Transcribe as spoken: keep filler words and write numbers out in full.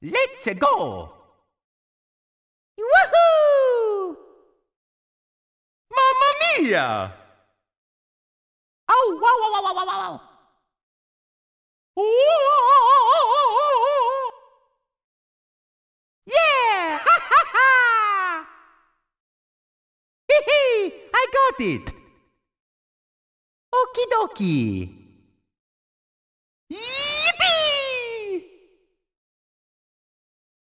Let's go! Woohoo! Mamma mia! Oh, wow, wow, wow, wow, wow, wow! Yeah! Ha ha ha! Hee hee! I got it! Okie dokie!